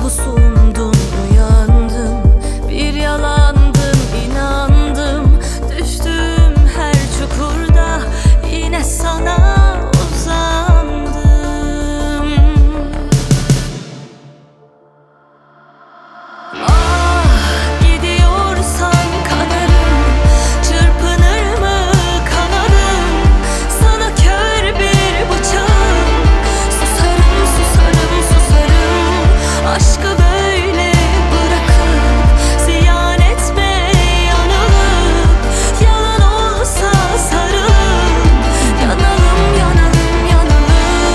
mahpusumdum, uyandım. Bir yalandın, inandım. Düştüm her çukurda yine sana uzandım. Ah, gidiyorsan kanarım, çırpınır mı kanadım? Sana kör bir bıçağım, susarım, susarım, susarım. Aşkı böyle bırakıp ziyan etme, yanılıp yalan olsa sarılıp yanalım, yanalım, yanalım.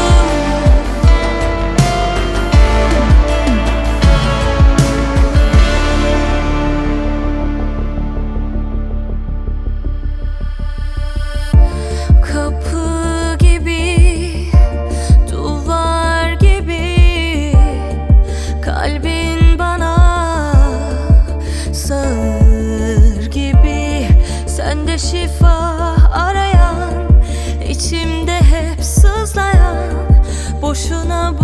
Kapı gibi, duvar gibi, kalbin bana sağır gibi. Sende şifa arayan, içimde hep sızlayan, boşuna